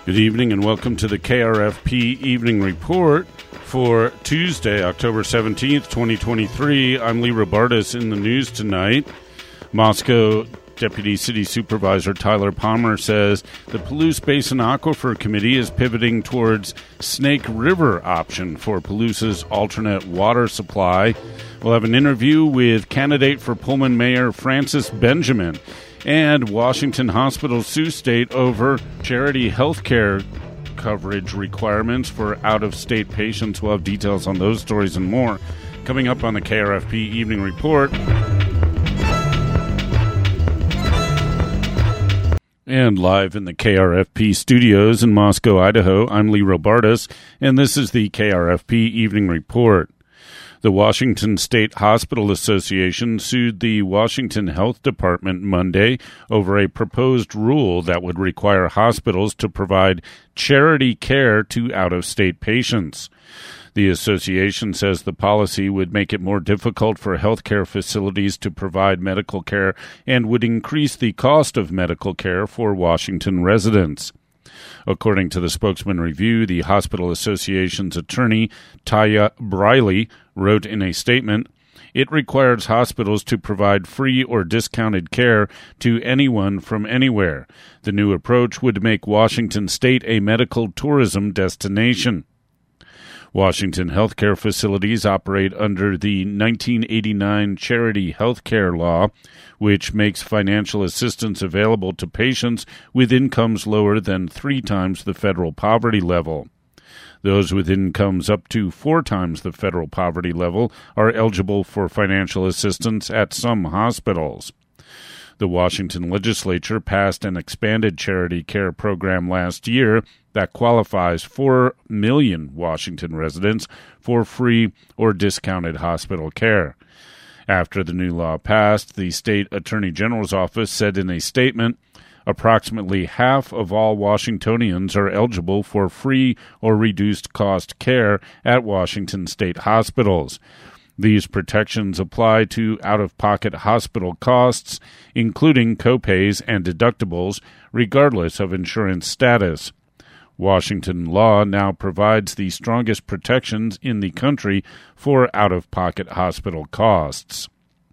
Good evening and welcome to the KRFP Evening Report for Tuesday, October 17th, 2023. I'm Lee Robartis. In the news tonight. Moscow Deputy City Supervisor Tyler Palmer says the Palouse Basin Aquifer Committee is pivoting towards Snake River option for Palouse's alternate water supply. We'll have an interview with candidate for Pullman Mayor Francis Benjamin. And Washington hospitals sue state over charity health care coverage requirements for out-of-state patients. We'll have details on those stories and more coming up on the KRFP Evening Report. And live in the KRFP studios in Moscow, Idaho, I'm Lee Robartis, and this is the KRFP Evening Report. The Washington State Hospital Association sued the Washington Health Department Monday over a proposed rule that would require hospitals to provide charity care to out-of-state patients. The association says the policy would make it more difficult for healthcare facilities to provide medical care and would increase the cost of medical care for Washington residents. According to the Spokesman Review, the Hospital Association's attorney, Taya Briley, wrote in a statement, "It requires hospitals to provide free or discounted care to anyone from anywhere. The new approach would make Washington State a medical tourism destination." Washington healthcare facilities operate under the 1989 Charity Healthcare Law, which makes financial assistance available to patients with incomes lower than 3 times the federal poverty level. Those with incomes up to 4 times the federal poverty level are eligible for financial assistance at some hospitals. The Washington legislature passed an expanded charity care program last year that qualifies 4 million Washington residents for free or discounted hospital care. After the new law passed, the state attorney general's office said in a statement, approximately half of all Washingtonians are eligible for free or reduced cost care at Washington state hospitals. These protections apply to out-of-pocket hospital costs, including copays and deductibles, regardless of insurance status. Washington law now provides the strongest protections in the country for out-of-pocket hospital costs.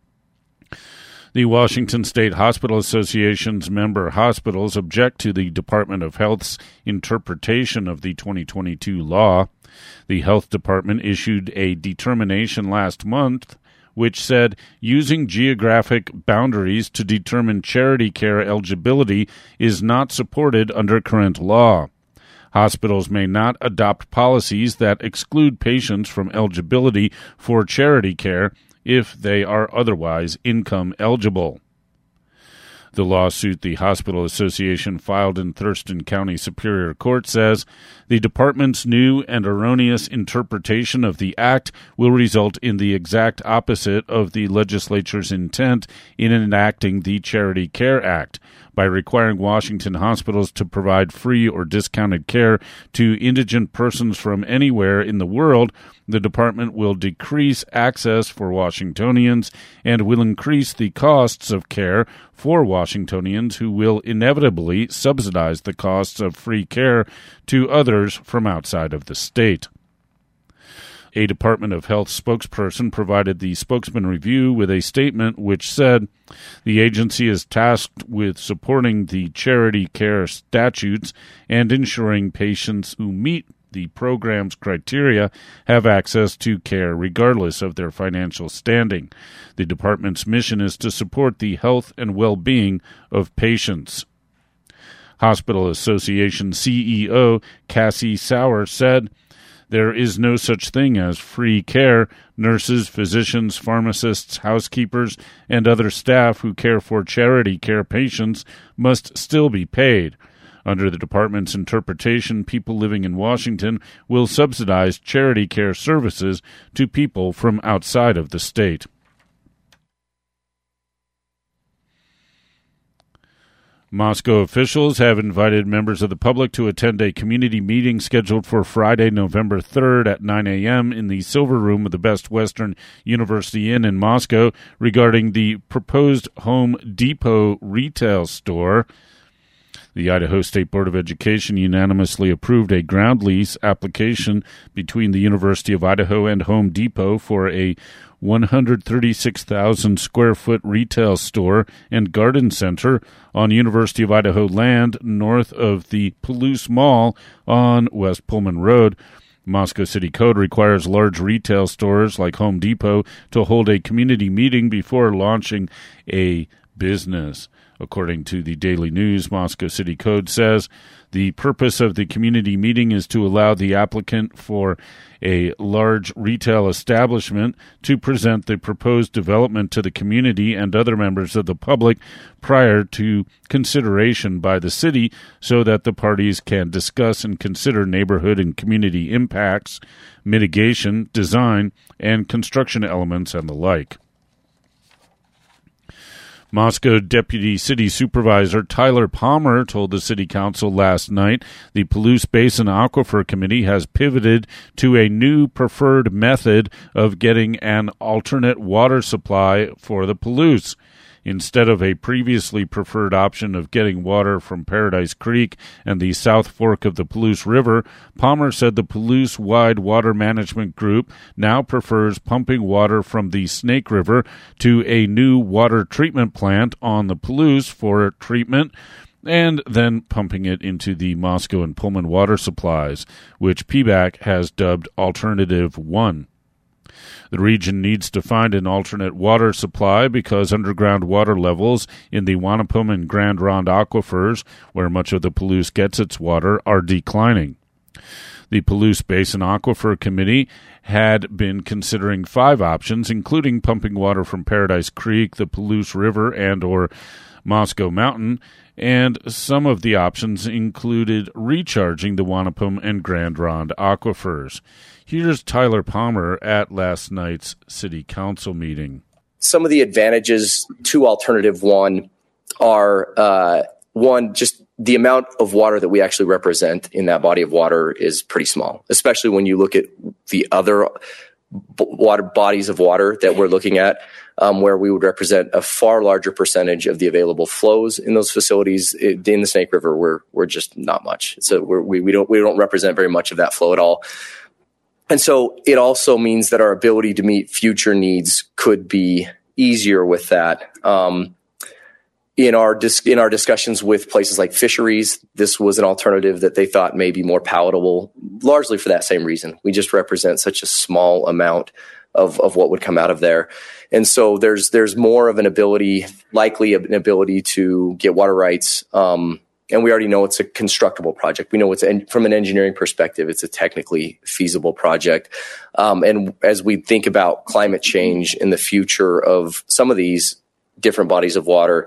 The Washington State Hospital Association's member hospitals object to the Department of Health's interpretation of the 2022 law. The Health Department issued a determination last month which said using geographic boundaries to determine charity care eligibility is not supported under current law. Hospitals may not adopt policies that exclude patients from eligibility for charity care if they are otherwise income eligible. The lawsuit the Hospital Association filed in Thurston County Superior Court says the department's new and erroneous interpretation of the act will result in the exact opposite of the legislature's intent in enacting the Charity Care Act by requiring Washington hospitals to provide free or discounted care to indigent persons from anywhere in the world. The department will decrease access for Washingtonians and will increase the costs of care for Washingtonians who will inevitably subsidize the costs of free care to others from outside of the state. A Department of Health spokesperson provided the Spokesman Review with a statement which said the agency is tasked with supporting the charity care statutes and ensuring patients who meet the program's criteria have access to care regardless of their financial standing. The department's mission is to support the health and well-being of patients. Hospital Association CEO Cassie Sauer said, "There is no such thing as free care. Nurses, physicians, pharmacists, housekeepers, and other staff who care for charity care patients must still be paid. Under the department's interpretation, people living in Washington will subsidize charity care services to people from outside of the state." Moscow officials have invited members of the public to attend a community meeting scheduled for Friday, November 3rd at 9 a.m. in the Silver Room of the Best Western University Inn in Moscow regarding the proposed Home Depot retail store. The Idaho State Board of Education unanimously approved a ground lease application between the University of Idaho and Home Depot for a 136,000 square foot retail store and garden center on University of Idaho land north of the Palouse Mall on West Pullman Road. Moscow City Code requires large retail stores like Home Depot to hold a community meeting before launching a business. According to the Daily News, Moscow City Code says the purpose of the community meeting is to allow the applicant for a large retail establishment to present the proposed development to the community and other members of the public prior to consideration by the city so that the parties can discuss and consider neighborhood and community impacts, mitigation, design, and construction elements and the like. Moscow Deputy City Supervisor Tyler Palmer told the City Council last night the Palouse Basin Aquifer Committee has pivoted to a new preferred method of getting an alternate water supply for the Palouse. Instead of a previously preferred option of getting water from Paradise Creek and the South Fork of the Palouse River, Palmer said the Palouse-wide water management group now prefers pumping water from the Snake River to a new water treatment plant on the Palouse for treatment and then pumping it into the Moscow and Pullman water supplies, which PBAC has dubbed Alternative 1. The region needs to find an alternate water supply because underground water levels in the Wanapum and Grand Ronde aquifers, where much of the Palouse gets its water, are declining. The Palouse Basin Aquifer Committee had been considering 5 options, including pumping water from Paradise Creek, the Palouse River, and or Moscow Mountain, and some of the options included recharging the Wanapum and Grand Ronde aquifers. Here's Tyler Palmer at last night's City Council meeting. Some of the advantages to Alternative 1 are, one, just the amount of water that we actually represent in that body of water is pretty small, especially when you look at the other water bodies of water that we're looking at, where we would represent a far larger percentage of the available flows in those facilities. In the Snake River, we're just not much. So we don't represent very much of that flow at all. And so it also means that our ability to meet future needs could be easier with that. In our discussions with places like fisheries, this was an alternative that they thought may be more palatable, largely for that same reason. We just represent such a small amount of what would come out of there. And so there's more of an ability to get water rights. And we already know it's a constructible project. We know from an engineering perspective, it's a technically feasible project. And as we think about climate change in the future of some of these different bodies of water,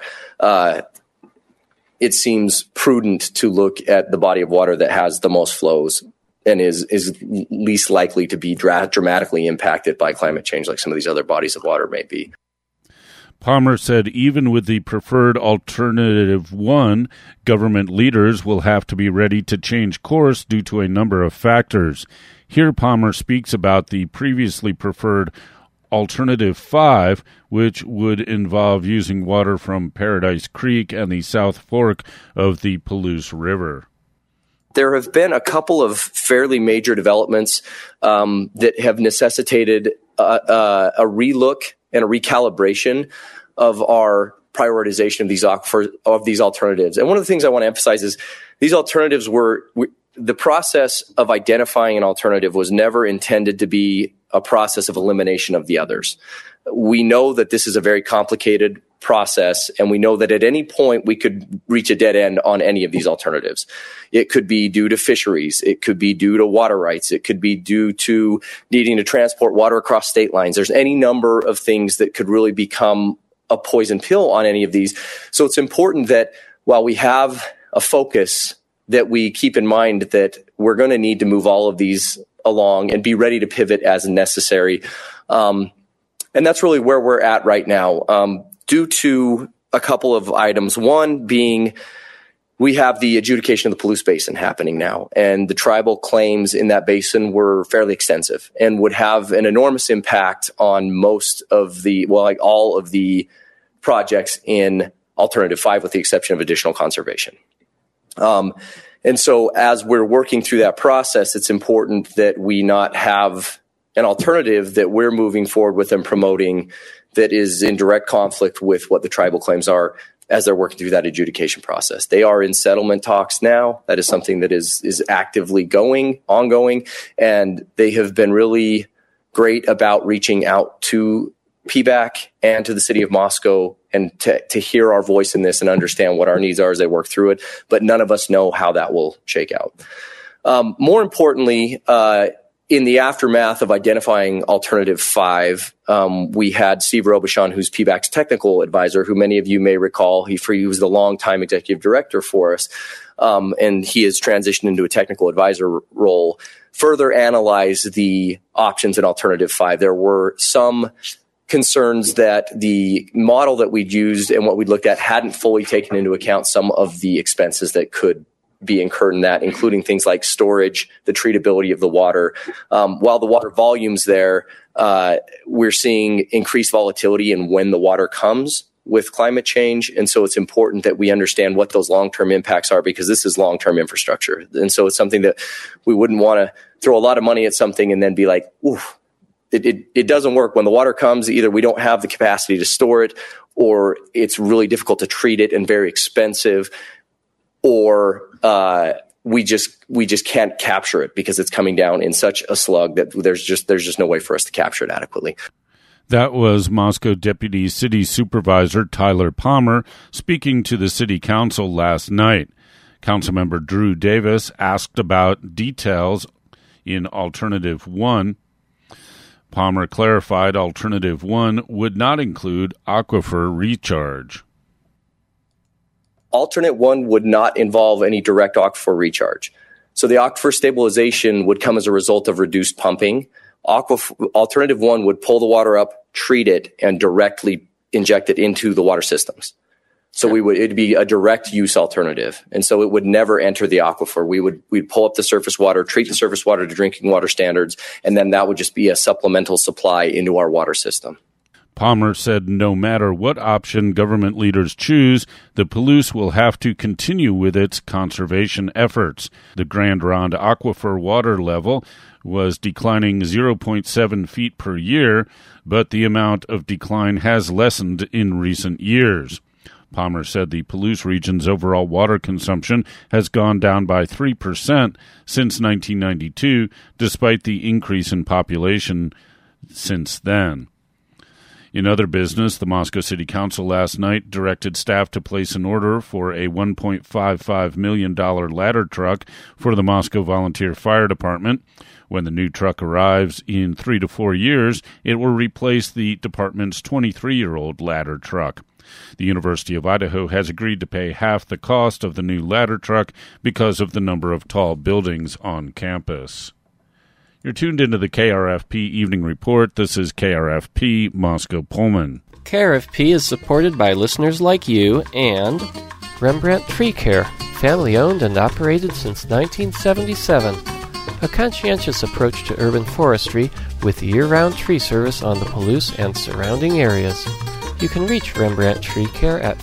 it seems prudent to look at the body of water that has the most flows and is least likely to be dramatically impacted by climate change like some of these other bodies of water may be. Palmer said even with the preferred Alternative 1, government leaders will have to be ready to change course due to a number of factors. Here Palmer speaks about the previously preferred Alternative 5, which would involve using water from Paradise Creek and the South Fork of the Palouse River. There have been a couple of fairly major developments that have necessitated a relook and a recalibration of our prioritization of these alternatives. And one of the things I want to emphasize is these alternatives the process of identifying an alternative was never intended to be a process of elimination of the others. We know that this is a very complicated process, and we know that at any point we could reach a dead end on any of these alternatives. It could be due to fisheries. It could be due to water rights. It could be due to needing to transport water across state lines. There's any number of things that could really become a poison pill on any of these. So it's important that while we have a focus, that we keep in mind that we're going to need to move all of these along and be ready to pivot as necessary. And that's really where we're at right now. Due to a couple of items. One being we have the adjudication of the Palouse Basin happening now, and the tribal claims in that basin were fairly extensive and would have an enormous impact on all of the projects in Alternative 5 with the exception of additional conservation. And so as we're working through that process, it's important that we not have an alternative that we're moving forward with and promoting that is in direct conflict with what the tribal claims are as they're working through that adjudication process. They are in settlement talks now. That is something that is actively ongoing, and they have been really great about reaching out to PBAC and to the city of Moscow and to hear our voice in this and understand what our needs are as they work through it. But none of us know how that will shake out. More importantly, in the aftermath of identifying Alternative 5, we had Steve Robichon, who's PBAC's technical advisor, who many of you may recall. He was the longtime executive director for us, and he has transitioned into a technical advisor role, further analyze the options in Alternative 5. There were some concerns that the model that we'd used and what we'd looked at hadn't fully taken into account some of the expenses that could be incurred in that, including things like storage, the treatability of the water. While the water volume's there, we're seeing increased volatility in when the water comes with climate change. And so it's important that we understand what those long-term impacts are, because this is long-term infrastructure. And so it's something that we wouldn't want to throw a lot of money at something and then be like, oof, it doesn't work. When the water comes, either we don't have the capacity to store it, or it's really difficult to treat it and very expensive, or we just can't capture it because it's coming down in such a slug that there's just no way for us to capture it adequately. That was Moscow Deputy City Supervisor Tyler Palmer speaking to the City Council last night. Councilmember Drew Davis asked about details in Alternative 1. Palmer clarified Alternative 1 would not include aquifer recharge. Alternate 1 would not involve any direct aquifer recharge. So the aquifer stabilization would come as a result of reduced pumping. Alternative 1 would pull the water up, treat it, and directly inject it into the water systems. So it'd be a direct use alternative. And so it would never enter the aquifer. We'd pull up the surface water, treat the surface water to drinking water standards, and then that would just be a supplemental supply into our water system. Palmer said no matter what option government leaders choose, the Palouse will have to continue with its conservation efforts. The Grand Ronde aquifer water level was declining 0.7 feet per year, but the amount of decline has lessened in recent years. Palmer said the Palouse region's overall water consumption has gone down by 3% since 1992, despite the increase in population since then. In other business, the Moscow City Council last night directed staff to place an order for a $1.55 million ladder truck for the Moscow Volunteer Fire Department. When the new truck arrives in 3 to 4 years, it will replace the department's 23-year-old ladder truck. The University of Idaho has agreed to pay half the cost of the new ladder truck because of the number of tall buildings on campus. You're tuned into the KRFP Evening Report. This is KRFP Moscow Pullman. KRFP is supported by listeners like you and Rembrandt Tree Care, family-owned and operated since 1977. A conscientious approach to urban forestry with year-round tree service on the Palouse and surrounding areas. You can reach Rembrandt Tree Care at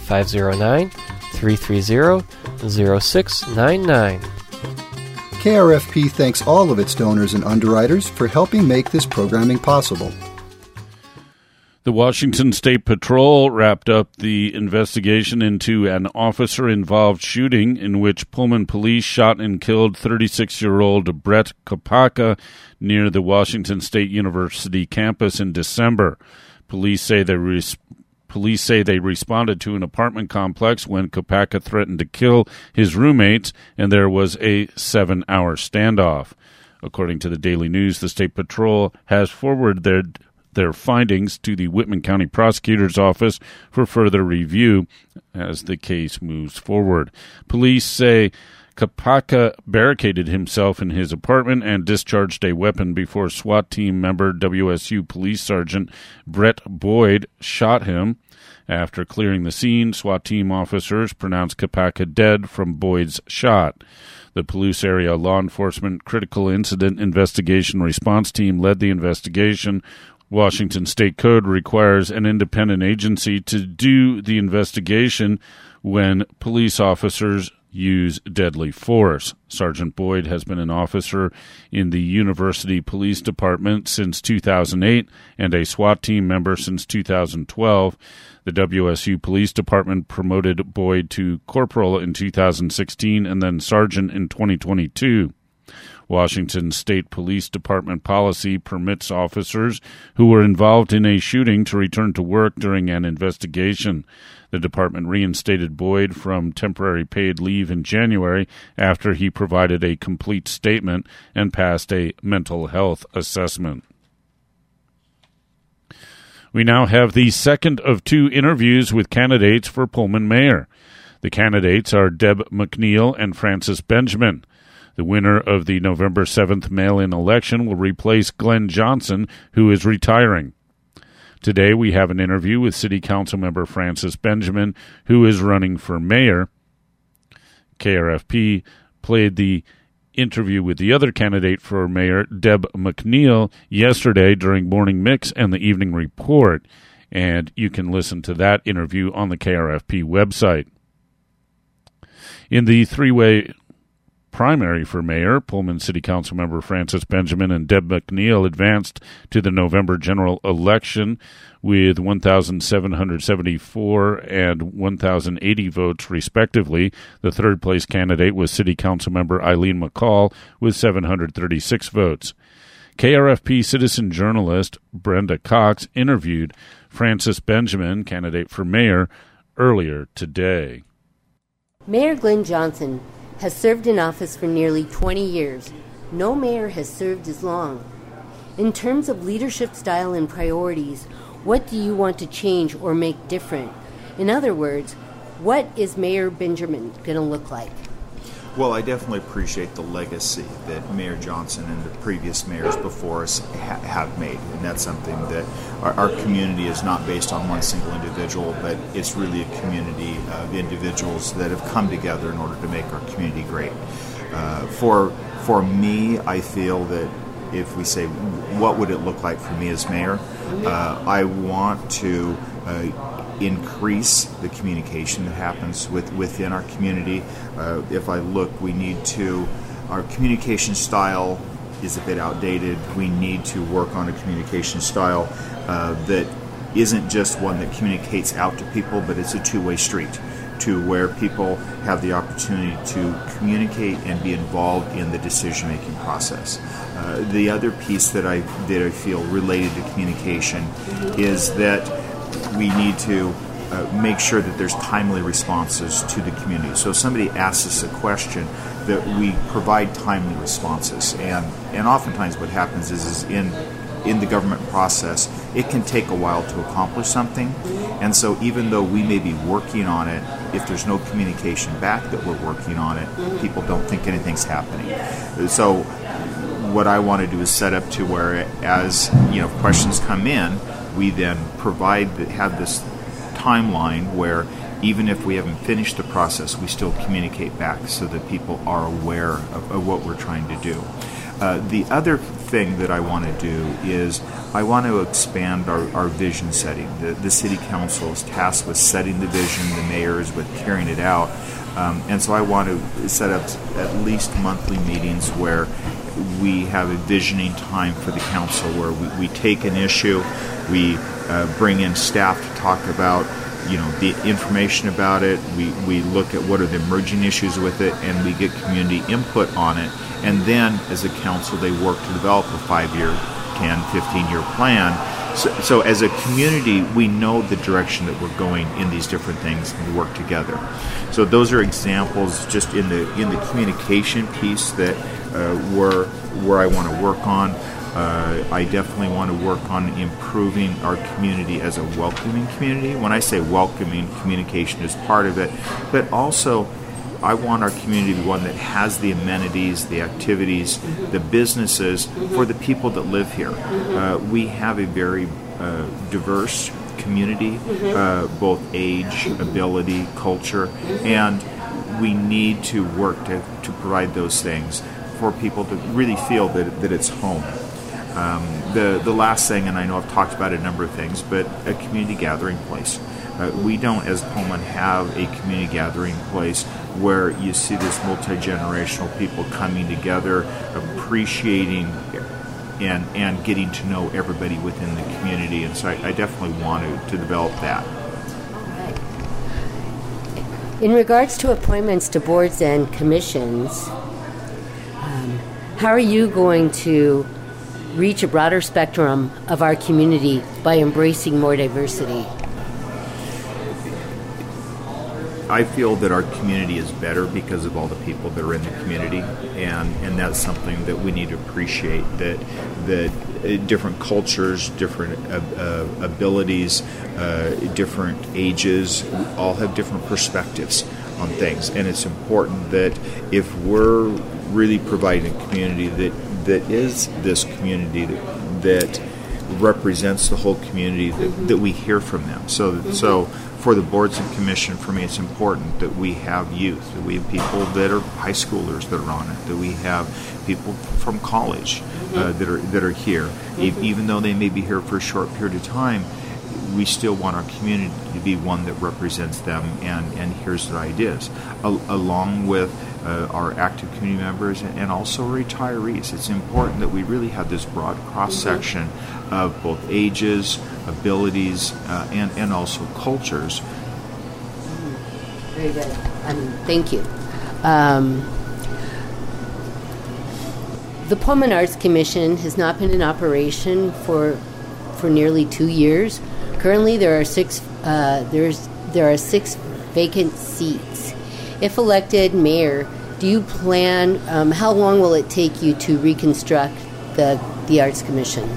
509-330-0699. KRFP thanks all of its donors and underwriters for helping make this programming possible. The Washington State Patrol wrapped up the investigation into an officer-involved shooting in which Pullman police shot and killed 36-year-old Brett Kopacka near the Washington State University campus in December. Police say they responded to an apartment complex when Kopacka threatened to kill his roommates, and there was a 7-hour standoff. According to the Daily News, the State Patrol has forwarded their findings to the Whitman County Prosecutor's Office for further review as the case moves forward. Police say Kopacka barricaded himself in his apartment and discharged a weapon before SWAT team member WSU Police Sergeant Brett Boyd shot him. After clearing the scene, SWAT team officers pronounced Kopacka dead from Boyd's shot. The Palouse Area Law Enforcement Critical Incident Investigation Response Team led the investigation. Washington State Code requires an independent agency to do the investigation when police officers use deadly force. Sergeant Boyd has been an officer in the University Police Department since 2008 and a SWAT team member since 2012. The WSU Police Department promoted Boyd to corporal in 2016 and then sergeant in 2022. Washington State Police Department policy permits officers who were involved in a shooting to return to work during an investigation. The department reinstated Boyd from temporary paid leave in January after he provided a complete statement and passed a mental health assessment. We now have the second of two interviews with candidates for Pullman mayor. The candidates are Deb McNeil and Francis Benjamin. The winner of the November 7th mail-in election will replace Glenn Johnson, who is retiring. Today we have an interview with City Council member Francis Benjamin, who is running for mayor. KRFP played the interview with the other candidate for mayor, Deb McNeil, yesterday during Morning Mix and the Evening Report, and you can listen to that interview on the KRFP website. In the three-way primary for mayor, Pullman City Council member Francis Benjamin and Deb McNeil advanced to the November general election with 1,774 and 1,080 votes, respectively. The third-place candidate was City Council member Eileen McCall with 736 votes. KRFP citizen journalist Brenda Cox interviewed Francis Benjamin, candidate for mayor, earlier today. Mayor Glenn Johnson has served in office for nearly 20 years. No mayor has served as long. In terms of leadership style and priorities, what do you want to change or make different? In other words, what is Mayor Benjamin going to look like? Well, I definitely appreciate the legacy that Mayor Johnson and the previous mayors before us have made. And that's something that our community is not based on one single individual, but it's really a community of individuals that have come together in order to make our community great. For me, I feel that if we say, what would it look like for me as mayor? I want to increase the communication that happens within our community. If I look, our communication style is a bit outdated. We need to work on a communication style that isn't just one that communicates out to people, but it's a two-way street to where people have the opportunity to communicate and be involved in the decision-making process. The other piece that I feel related to communication is that we need to make sure that there's timely responses to the community. So if somebody asks us a question, that we provide timely responses. And oftentimes what happens is in the government process, it can take a while to accomplish something. And so even though we may be working on it, if there's no communication back that we're working on it, people don't think anything's happening. So what I want to do is set up to where, as questions come in, we then have this timeline where even if we haven't finished the process, we still communicate back so that people are aware of what we're trying to do. The other thing that I want to do is I want to expand our vision setting. The City Council is tasked with setting the vision, the mayor is with carrying it out. And so I want to set up at least monthly meetings where we have a visioning time for the council where we take an issue, we bring in staff to talk about the information about it, we look at what are the emerging issues with it, and we get community input on it. And then as a council they work to develop a 5-year, 10, 15-year plan. So as a community, we know the direction that we're going in these different things and we work together. So those are examples just in the communication piece that where I want to work on. I definitely want to work on improving our community as a welcoming community. When I say welcoming, communication is part of it, but also I want our community to be one that has the amenities, the activities, the businesses for the people that live here. We have a very diverse community, both age, ability, culture, and we need to work to provide those things for people to really feel that it's home. The last thing, and I know I've talked about a number of things, but a community gathering place. We don't, as Pullman, have a community gathering place where you see this multi-generational people coming together, appreciating and getting to know everybody within the community. And so I definitely want to develop that. In regards to appointments to boards and commissions, how are you going to reach a broader spectrum of our community by embracing more diversity? I feel that our community is better because of all the people that are in the community, and that's something that we need to appreciate, that different cultures, different abilities, different ages, all have different perspectives on things. And it's important that if we're really providing a community that is this community that represents the whole community, that we hear from them. So for the boards and commission, for me, it's important that we have youth, that we have people that are high schoolers that are on it, that we have people from college that are here. Even though they may be here for a short period of time, we still want our community to be one that represents them and hears their ideas, along with our active community members and also retirees. It's important that we really have this broad cross-section of both ages, abilities, and also cultures. Very good. Thank you. The Pullman Arts Commission has not been in operation for nearly 2 years. Currently, there are six vacant seats. If elected mayor, do you plan? How long will it take you to reconstruct the Arts Commission?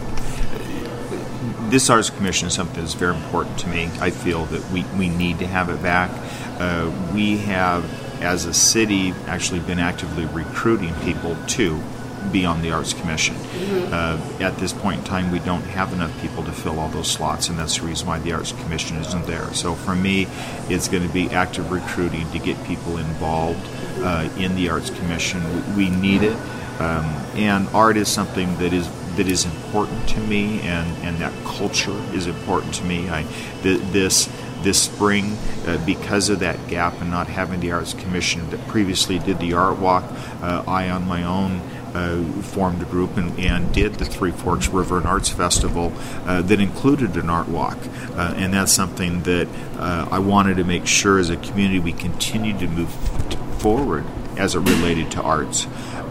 This Arts Commission is something that's very important to me. I feel that we need to have it back. We have, as a city, actually been actively recruiting people to be on the Arts Commission. At this point in time, we don't have enough people to fill all those slots, and that's the reason why the Arts Commission isn't there. So for me, it's going to be active recruiting to get people involved in the Arts Commission. We need it, and art is something that is important to me, and that culture is important to me. This spring, because of that gap and not having the Arts Commission that previously did the Art Walk, I on my own formed a group and did the Three Forks River and Arts Festival that included an art walk. And that's something that I wanted to make sure as a community we continue to move forward as it related to arts.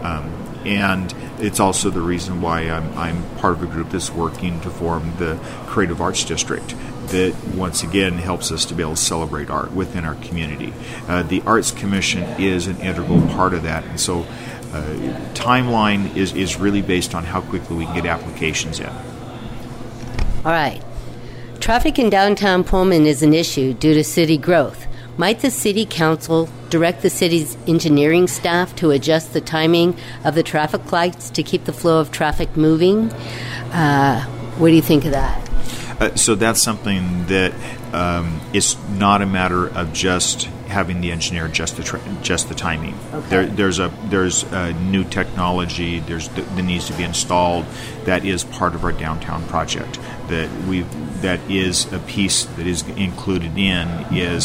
And it's also the reason why I'm part of a group that's working to form the Creative Arts District that, once again, helps us to be able to celebrate art within our community. The Arts Commission is an integral part of that, and so timeline is really based on how quickly we can get applications in. All right. Traffic in downtown Pullman is an issue due to city growth. Might the city council direct the city's engineering staff to adjust the timing of the traffic lights to keep the flow of traffic moving? What do you think of that? So that's something that is not a matter of just having the engineer adjust the timing. Okay. There's new technology that needs to be installed. That is part of our downtown project. That is a piece that is included in is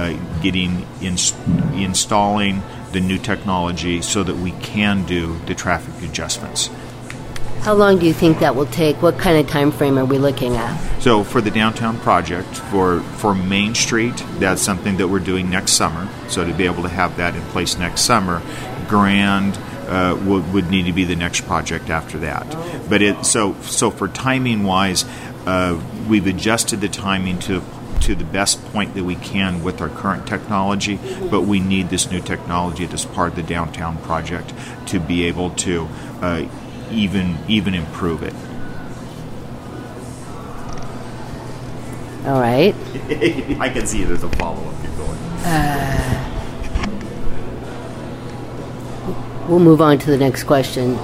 installing the new technology so that we can do the traffic adjustments. How long do you think that will take? What kind of time frame are we looking at? So for the downtown project, for Main Street, that's something that we're doing next summer. So to be able to have that in place next summer, Grand would need to be the next project after that. Oh. But so for timing wise, we've adjusted the timing to the best point that we can with our current technology, but we need this new technology that's part of the downtown project to be able to even improve it. All right. I can see there's a follow-up. Keep going. We'll move on to the next question.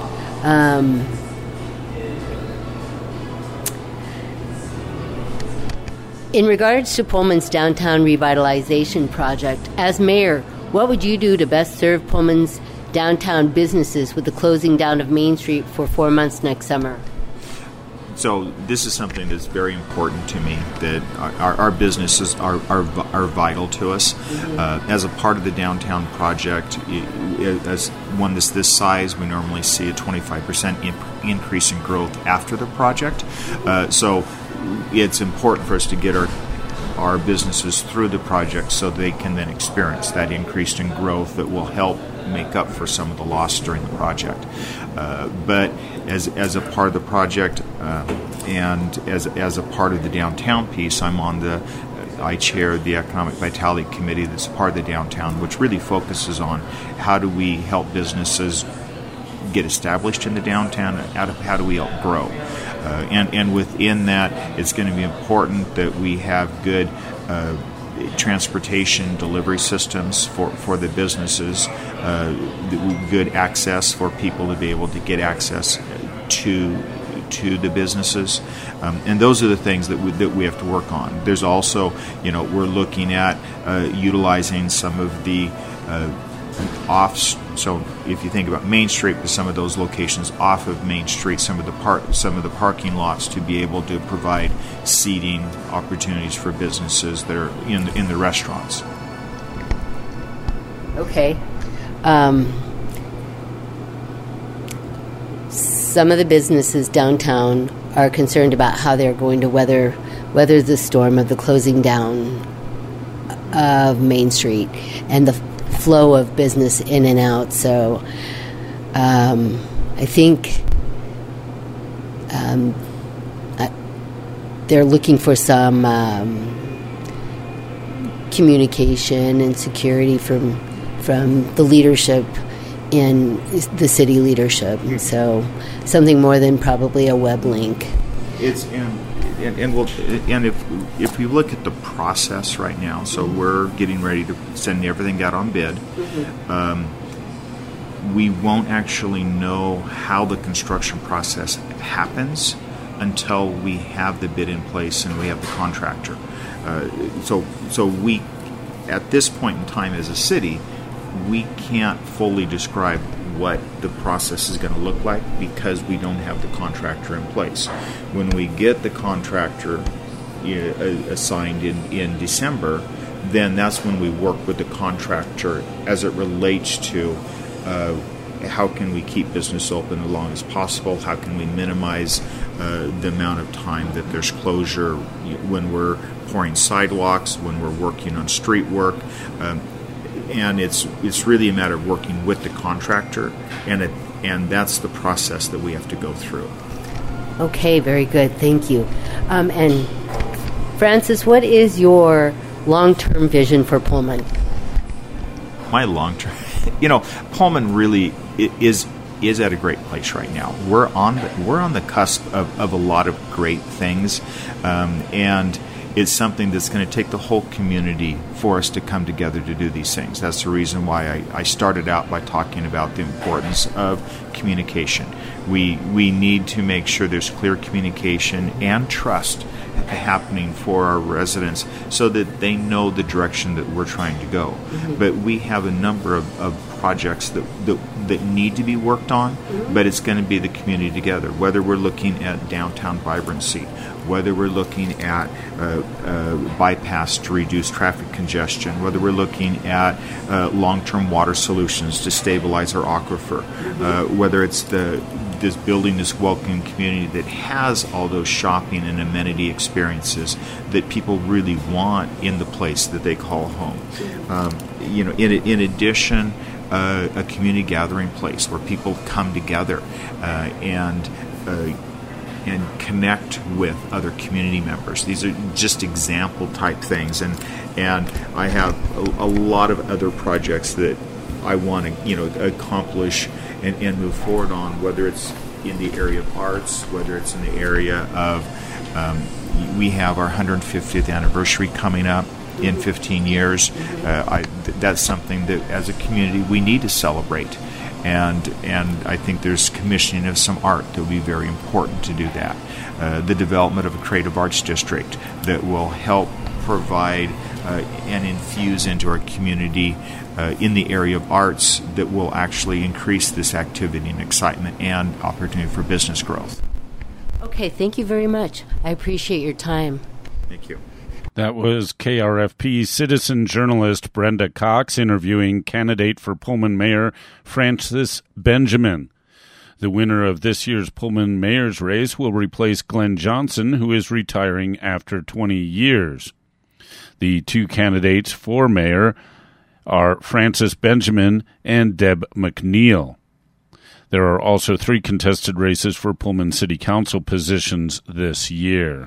In regards to Pullman's downtown revitalization project, as mayor, what would you do to best serve Pullman's downtown businesses with the closing down of Main Street for 4 months next summer? So this is something that's very important to me, that our businesses are vital to us. As a part of the downtown project, as one that's this size, we normally see a 25% increase in growth after the project. So it's important for us to get our businesses through the project so they can then experience that increase in growth that will help make up for some of the loss during the project. But as a part of the project and as a part of the downtown piece, I chair the Economic Vitality Committee that's part of the downtown, which really focuses on how do we help businesses get established in the downtown, how do we help grow. And within that, it's going to be important that we have good transportation delivery systems for the businesses, good access for people to be able to get access to the businesses, and those are the things that we have to work on. There's also, we're looking at utilizing some of the so if you think about Main Street, with some of those locations off of Main Street, some of the parking lots, to be able to provide seating opportunities for businesses that are in the restaurants. Okay. Some of the businesses downtown are concerned about how they're going to weather the storm of the closing down of Main Street and the flow of business in and out. So I think they're looking for some communication and security from the leadership in the city leadership. And so something more than probably a web link. And if we look at the process right now, so we're getting ready to send everything out on bid. We won't actually know how the construction process happens until we have the bid in place and we have the contractor. So we, at this point in time as a city, we can't fully describe what the process is going to look like because we don't have the contractor in place. When we get the contractor assigned in December, then that's when we work with the contractor as it relates to how can we keep business open as long as possible, how can we minimize the amount of time that there's closure when we're pouring sidewalks, when we're working on street work. And it's really a matter of working with the contractor, and that's the process that we have to go through. Okay, very good. Thank you. And Francis, what is your long-term vision for Pullman? My long-term, Pullman really is at a great place right now. We're on the cusp of a lot of great things, and it's something that's going to take the whole community for us to come together to do these things. That's the reason why I started out by talking about the importance of communication. We need to make sure there's clear communication and trust happening for our residents so that they know the direction that we're trying to go. Mm-hmm. But we have a number of projects that need to be worked on, but it's going to be the community together, whether we're looking at downtown vibrancy, whether we're looking at bypass to reduce traffic congestion, whether we're looking at long-term water solutions to stabilize our aquifer, whether it's this building this welcoming community that has all those shopping and amenity experiences that people really want in the place that they call home. In addition, a community gathering place where people come together and connect with other community members. These are just example type things, and I have a lot of other projects that I want to accomplish and move forward on, whether it's in the area of arts, whether it's in the area of we have our 150th anniversary coming up in 15 years. That's something that as a community we need to celebrate. And I think there's commissioning of some art that will be very important to do that. The development of a creative arts district that will help provide and infuse into our community in the area of arts that will actually increase this activity and excitement and opportunity for business growth. Okay, thank you very much. I appreciate your time. Thank you. That was KRFP citizen journalist Brenda Cox interviewing candidate for Pullman Mayor Frances Benjamin. The winner of this year's Pullman mayor's race will replace Glenn Johnson, who is retiring after 20 years. The two candidates for mayor are Frances Benjamin and Deb McNeil. There are also 3 contested races for Pullman City Council positions this year.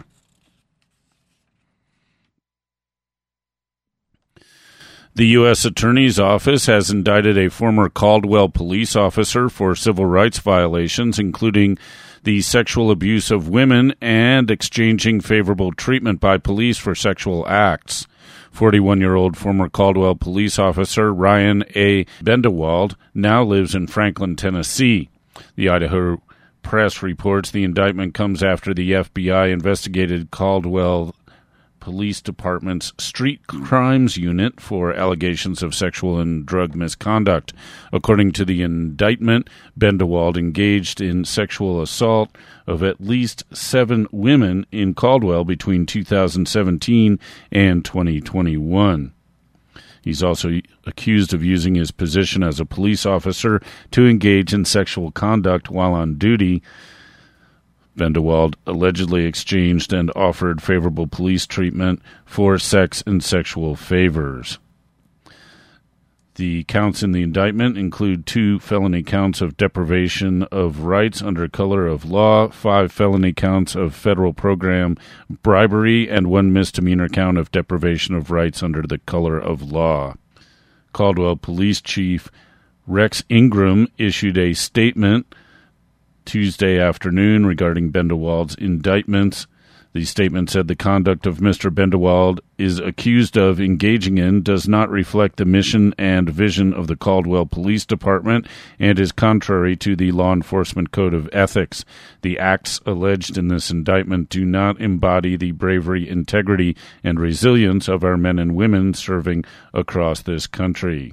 The U.S. Attorney's Office has indicted a former Caldwell police officer for civil rights violations, including the sexual abuse of women and exchanging favorable treatment by police for sexual acts. 41-year-old former Caldwell police officer Ryan A. Bendewald now lives in Franklin, Tennessee. The Idaho Press reports the indictment comes after the FBI investigated Caldwell Police Department's Street Crimes Unit for allegations of sexual and drug misconduct. According to the indictment, Bendewald engaged in sexual assault of at least 7 women in Caldwell between 2017 and 2021. He's also accused of using his position as a police officer to engage in sexual conduct while on duty. Bendewald allegedly exchanged and offered favorable police treatment for sex and sexual favors. The counts in the indictment include 2 felony counts of deprivation of rights under color of law, 5 felony counts of federal program bribery, and 1 misdemeanor count of deprivation of rights under the color of law. Caldwell Police Chief Rex Ingram issued a statement Tuesday afternoon regarding Bendewald's indictments. The statement said the conduct of Mr. Bendewald is accused of engaging in does not reflect the mission and vision of the Caldwell Police Department and is contrary to the Law Enforcement Code of Ethics. The acts alleged in this indictment do not embody the bravery, integrity, and resilience of our men and women serving across this country.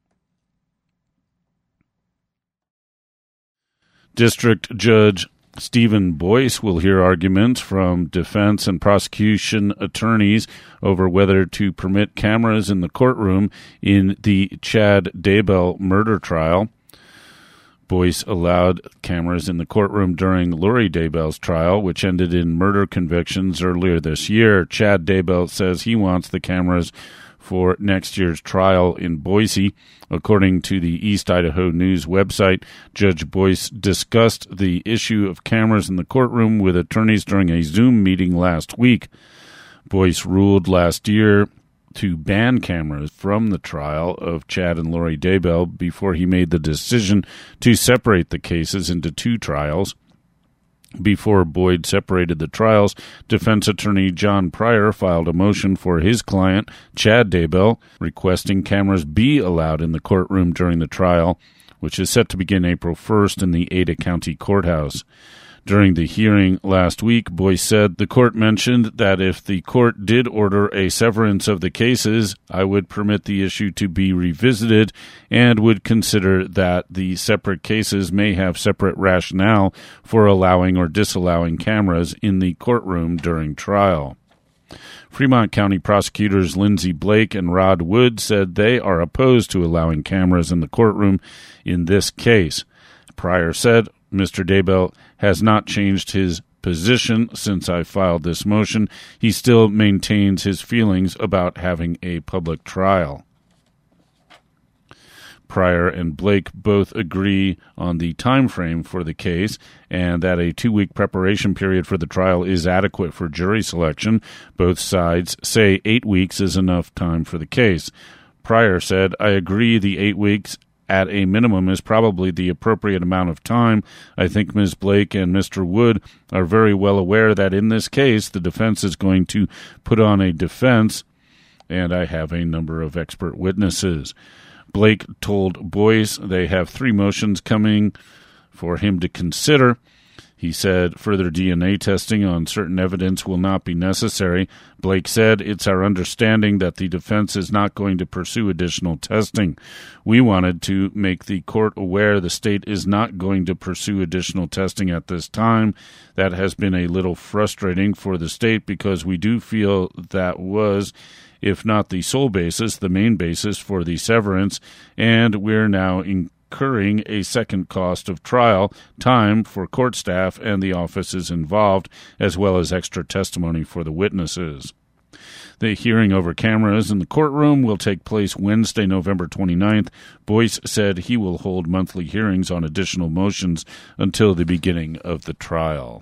District Judge Stephen Boyce will hear arguments from defense and prosecution attorneys over whether to permit cameras in the courtroom in the Chad Daybell murder trial. Boyce allowed cameras in the courtroom during Lori Daybell's trial, which ended in murder convictions earlier this year. Chad Daybell says he wants the cameras for next year's trial in Boise. According to the East Idaho News website, Judge Boyce discussed the issue of cameras in the courtroom with attorneys during a Zoom meeting last week. Boyce ruled last year to ban cameras from the trial of Chad and Lori Daybell before he made the decision to separate the cases into 2 trials. Before Boyd separated the trials, defense attorney John Pryor filed a motion for his client, Chad Daybell, requesting cameras be allowed in the courtroom during the trial, which is set to begin April 1st in the Ada County Courthouse. During the hearing last week, Boyce said the court mentioned that if the court did order a severance of the cases, I would permit the issue to be revisited and would consider that the separate cases may have separate rationale for allowing or disallowing cameras in the courtroom during trial. Fremont County prosecutors Lindsay Blake and Rod Wood said they are opposed to allowing cameras in the courtroom in this case. Pryor said, Mr. Daybell has not changed his position since I filed this motion. He still maintains his feelings about having a public trial. Pryor and Blake both agree on the time frame for the case and that a 2-week preparation period for the trial is adequate for jury selection. Both sides say 8 weeks is enough time for the case. Pryor said, I agree the 8 weeks at a minimum is probably the appropriate amount of time. I think Ms. Blake and Mr. Wood are very well aware that in this case the defense is going to put on a defense, and I have a number of expert witnesses. Blake told Boyce they have 3 motions coming for him to consider. He said further DNA testing on certain evidence will not be necessary. Blake said, "It's our understanding that the defense is not going to pursue additional testing. We wanted to make the court aware the state is not going to pursue additional testing at this time. That has been a little frustrating for the state because we do feel that was, if not the sole basis, the main basis for the severance, and we're now incurring a second cost of trial time for court staff and the offices involved, as well as extra testimony for the witnesses." The hearing over cameras in the courtroom will take place Wednesday, November 29th. Boyce said he will hold monthly hearings on additional motions until the beginning of the trial.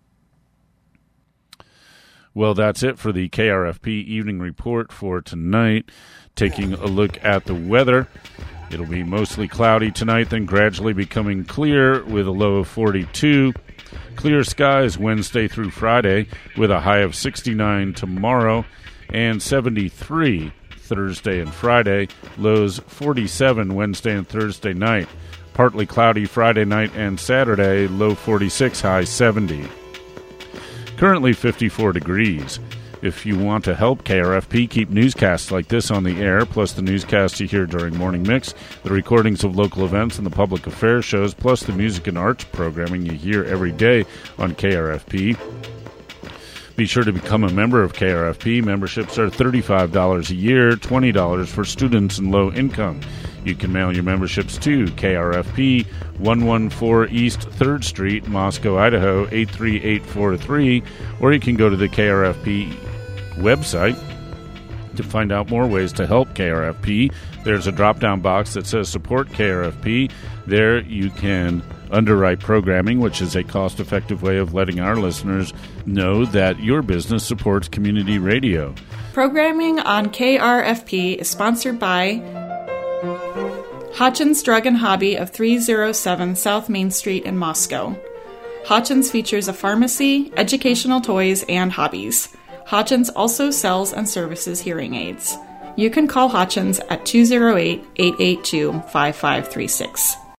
Well, that's it for the KRFP Evening Report for tonight. Taking a look at the weather. It'll be mostly cloudy tonight, then gradually becoming clear with a low of 42. Clear skies Wednesday through Friday with a high of 69 tomorrow and 73 Thursday and Friday. Lows 47 Wednesday and Thursday night. Partly cloudy Friday night and Saturday. Low 46, high 70. Currently 54 degrees. If you want to help KRFP keep newscasts like this on the air, plus the newscasts you hear during Morning Mix, the recordings of local events and the public affairs shows, plus the music and arts programming you hear every day on KRFP, be sure to become a member of KRFP. Memberships are $35 a year, $20 for students and low income. You can mail your memberships to KRFP, 114 East 3rd Street, Moscow, Idaho, 83843, or you can go to the KRFP website to find out more ways to help KRFP. There's a drop-down box that says Support KRFP. There you can underwrite programming, which is a cost-effective way of letting our listeners know that your business supports community radio. Programming on KRFP is sponsored by Hotchins Drug and Hobby of 307 South Main Street in Moscow. Hotchins features a pharmacy, educational toys, and hobbies. Hotchins also sells and services hearing aids. You can call Hotchins at 208-882-5536.